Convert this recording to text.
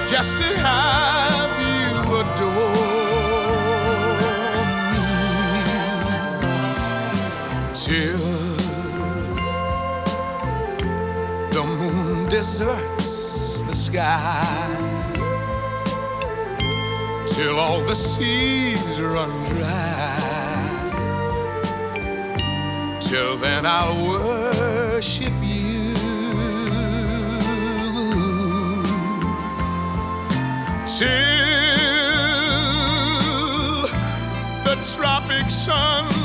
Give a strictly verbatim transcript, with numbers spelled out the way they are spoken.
just to have you adore me till the moon deserts the sky, till all the seas run dry. Till then I'll worship you, till the tropic sun